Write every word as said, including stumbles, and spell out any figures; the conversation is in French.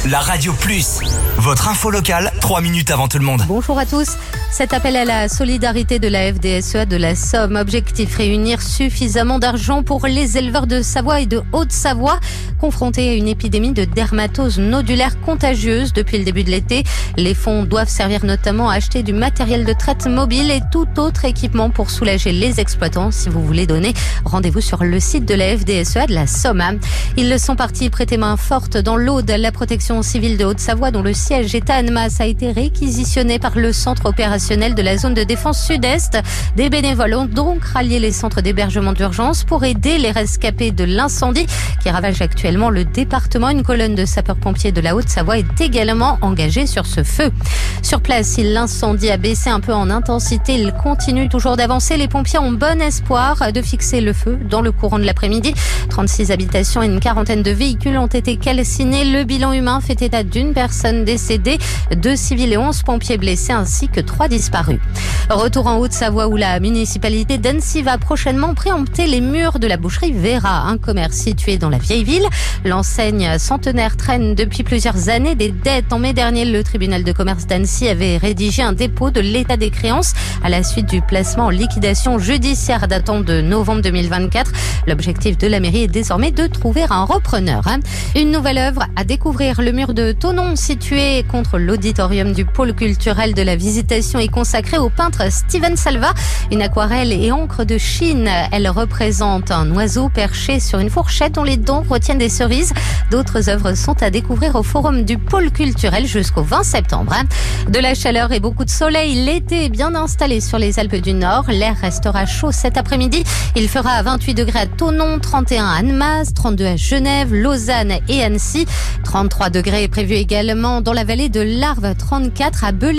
la Radio Plus. Votre info locale, trois minutes avant tout le monde. Bonjour à tous. Cet appel à la solidarité de la F D S E A de la Somme. Objectif, réunir suffisamment d'argent pour les éleveurs de Savoie et de Haute-Savoie confrontés à une épidémie de dermatose nodulaire contagieuse depuis le début de l'été. Les fonds doivent servir notamment à acheter du matériel de traite mobile et tout autre équipement pour soulager les exploitants. Si vous voulez donner, rendez-vous sur le site de la F D S E A de la Somme. Ils sont partis prêter main forte dans l'Aude. La protection civile de Haute-Savoie, dont le siège est à Annemasse, a été réquisitionné par le centre opérationnel de la zone de défense sud-est. Des bénévoles ont donc rallié les centres d'hébergement d'urgence pour aider les rescapés de l'incendie qui ravage actuellement le département. Une colonne de sapeurs-pompiers de la Haute-Savoie est également engagée sur ce feu. Sur place, si l'incendie a baissé un peu en intensité, il continue toujours d'avancer. Les pompiers ont bon espoir de fixer le feu dans le courant de l'après-midi. trente-six habitations et une quarantaine de véhicules ont été calcinés. Le bilan humain fait état d'une personne décédée, deux civils et onze pompiers blessés ainsi que trois disparus. Retour en Haute-Savoie où la municipalité d'Annecy va prochainement préempter les murs de la boucherie Vera, un commerce situé dans la vieille ville. L'enseigne centenaire traîne depuis plusieurs années des dettes. En mai dernier, le tribunal de commerce d'Annecy avait rédigé un dépôt de l'état des créances à la suite du placement en liquidation judiciaire datant de novembre deux mille vingt-quatre. L'objectif de la mairie est désormais de trouver un repreneur. Une nouvelle œuvre à découvrir, le mur de Thonon, situé contre l'auditorium du pôle culturel de la Visitation, est consacré au peintre Steven Salva. Une aquarelle et encre de Chine. Elle représente un oiseau perché sur une fourchette dont les dents retiennent des cerises. D'autres œuvres sont à découvrir au forum du pôle culturel jusqu'au vingt septembre. De la chaleur et beaucoup de soleil. L'été est bien installé sur les Alpes du Nord. L'air restera chaud cet après-midi. Il fera vingt-huit degrés à Thonon, trente et un à Annemasse, trente-deux à Genève, Lausanne et Annecy. trente-trois degrés est prévu également dans la vallée de l'Arve, trente-quatre à Belay.